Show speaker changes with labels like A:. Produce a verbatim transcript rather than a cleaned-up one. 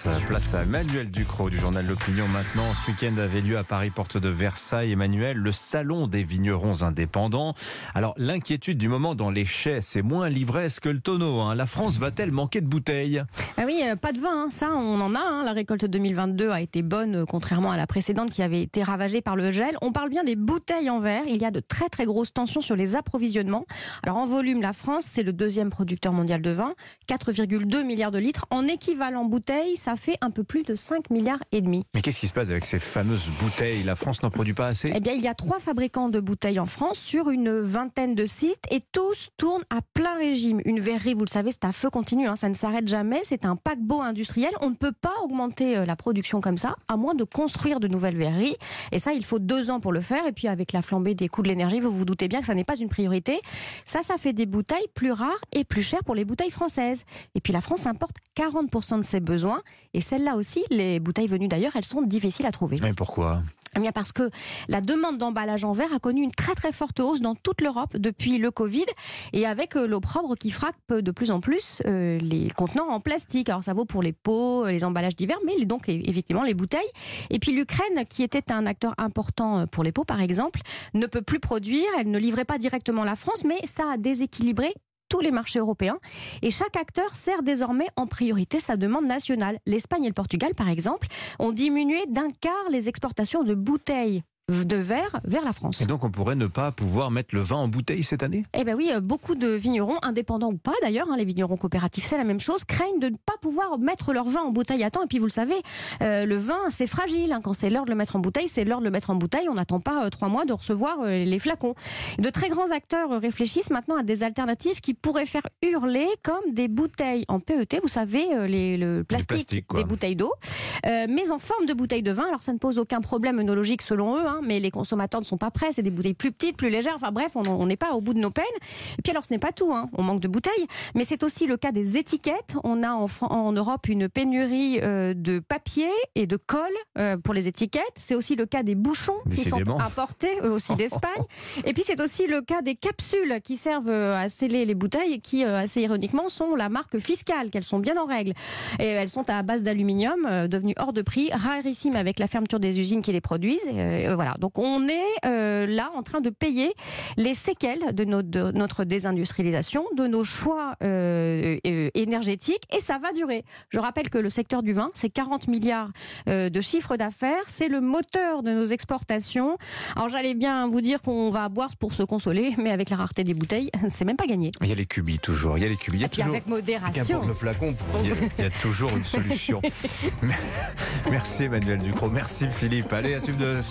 A: France. Place à Emmanuel Ducrot du journal L'Opinion maintenant. Ce week-end avait lieu à Paris, porte de Versailles. Emmanuel, le salon des vignerons indépendants. Alors l'inquiétude du moment dans les chais, c'est moins l'ivresse que le tonneau. Hein. La France va-t-elle manquer de bouteilles?
B: Ah oui, euh, pas de vin, hein. Ça on en a. Hein. La récolte deux mille vingt-deux a été bonne, euh, contrairement à la précédente qui avait été ravagée par le gel. On parle bien des bouteilles en verre. Il y a de très très grosses tensions sur les approvisionnements. Alors en volume, la France, c'est le deuxième producteur mondial de vin, quatre virgule deux milliards de litres. En équivalent bouteille, ça fait un peu plus de cinq milliards et demi.
A: Mais qu'est-ce qui se passe avec ces fameuses bouteilles? La France n'en produit pas assez?
B: Eh bien, il y a trois fabricants de bouteilles en France sur une vingtaine de sites et tous tournent à plein régime. Une verrerie, vous le savez, c'est à feu continu, hein, ça ne s'arrête jamais. C'est un paquebot industriel. On ne peut pas augmenter la production comme ça, à moins de construire de nouvelles verreries. Et ça, il faut deux ans pour le faire. Et puis, avec la flambée des coûts de l'énergie, vous vous doutez bien que ça n'est pas une priorité. Ça, ça fait des bouteilles plus rares et plus chères pour les bouteilles françaises. Et puis, la France importe quarante pour cent de ses besoins. Et celles-là aussi, les bouteilles venues d'ailleurs, elles sont difficiles à trouver.
A: Mais pourquoi ?
B: Eh bien parce que la demande d'emballage en verre a connu une très très forte hausse dans toute l'Europe depuis le Covid et avec l'opprobre qui frappe de plus en plus euh, les contenants en plastique. Alors ça vaut pour les pots, les emballages divers, mais donc effectivement les bouteilles. Et puis l'Ukraine, qui était un acteur important pour les pots par exemple, ne peut plus produire, elle ne livrait pas directement la France, mais ça a déséquilibré tous les marchés européens. Et chaque acteur sert désormais en priorité sa demande nationale. L'Espagne et le Portugal, par exemple, ont diminué d'un quart les exportations de bouteilles de verre vers la France.
A: Et donc on pourrait ne pas pouvoir mettre le vin en bouteille cette année?
B: Eh bien oui, beaucoup de vignerons, indépendants ou pas d'ailleurs, hein, les vignerons coopératifs c'est la même chose, craignent de ne pas pouvoir mettre leur vin en bouteille à temps. Et puis vous le savez, euh, le vin c'est fragile, hein. Quand c'est l'heure de le mettre en bouteille, c'est l'heure de le mettre en bouteille, on n'attend pas euh, trois mois de recevoir euh, les flacons. De très grands acteurs euh, réfléchissent maintenant à des alternatives qui pourraient faire hurler, comme des bouteilles en P E T, vous savez, euh, les, le plastique,
A: plastique,
B: des bouteilles d'eau, euh, mais en forme de bouteille de vin. Alors ça ne pose aucun problème œnologique selon eux, hein, mais les consommateurs ne sont pas prêts, c'est des bouteilles plus petites, plus légères, enfin bref, on n'est pas au bout de nos peines. Et puis alors ce n'est pas tout, hein. On manque de bouteilles, mais c'est aussi le cas des étiquettes. On a en, en Europe une pénurie euh, de papier et de colle euh, pour les étiquettes. C'est aussi le cas des bouchons
A: Décidément.
B: qui sont importés eux aussi d'Espagne. Et puis c'est aussi le cas des capsules qui servent à sceller les bouteilles et qui, euh, assez ironiquement, sont la marque Fiscal, qu'elles sont bien en règle. Et elles sont à base d'aluminium, euh, devenues hors de prix, rarissimes avec la fermeture des usines qui les produisent. Et, euh, voilà. Donc on est euh, là en train de payer les séquelles de notre, de notre désindustrialisation, de nos choix euh, euh, énergétiques, et ça va durer. Je rappelle que le secteur du vin, c'est quarante milliards euh, de chiffre d'affaires, c'est le moteur de nos exportations. Alors j'allais bien vous dire qu'on va boire pour se consoler, mais avec la rareté des bouteilles, c'est même pas gagné.
A: Il y a les cubis toujours, il y a les cubis. Il y a
B: et puis
A: toujours...
B: avec modération.
A: Qu'importe le flacon, il y, a, il y a toujours une solution. Merci Emmanuel Ducrot, merci Philippe. Allez, à suivre de